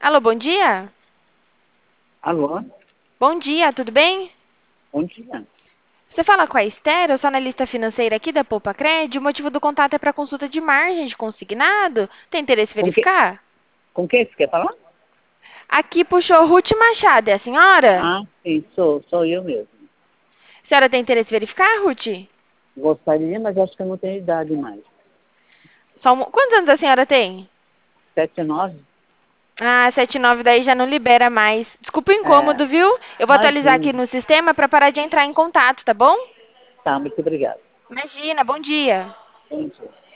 Alô, bom dia? Alô? Bom dia, tudo bem? Bom dia. Você fala com a Esther, eu sou analista financeira aqui da Poupa Cred. O motivo do contato é para consulta de margem de consignado. Tem interesse em Com que, verificar? com quem você quer falar? Aqui puxou Ruth Machado, é a senhora? Ah, sim, sou eu mesmo. A senhora tem interesse em verificar, Ruth? Gostaria, mas acho que eu não tenho idade mais. Quantos anos a senhora tem? 79? Ah, 79 daí já não libera mais. Desculpa o É, incômodo, viu? Eu vou atualizar aqui imagina. no sistema para parar de entrar em contato, tá bom? Tá, muito obrigado. Imagina, bom dia. Bom dia.